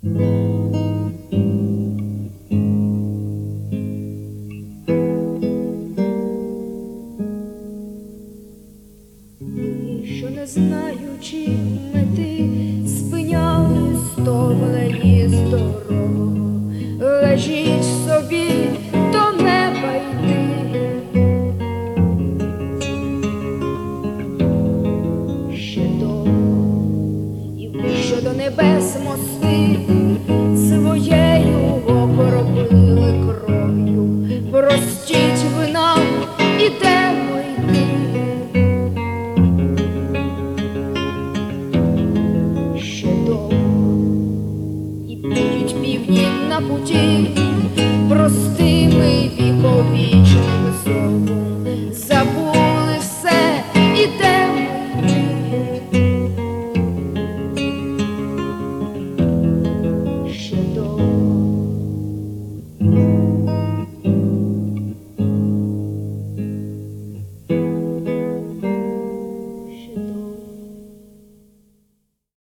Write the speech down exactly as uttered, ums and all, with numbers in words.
Що не знаючи мети, спиняли стомлені з дорогу, лежіть собі до неба йти. Ще довго і вище до небес мости своєю окропили кров'ю. Простіть ви нам, ідемо йти. Будуть півдні на путі, простими віковічним зовом.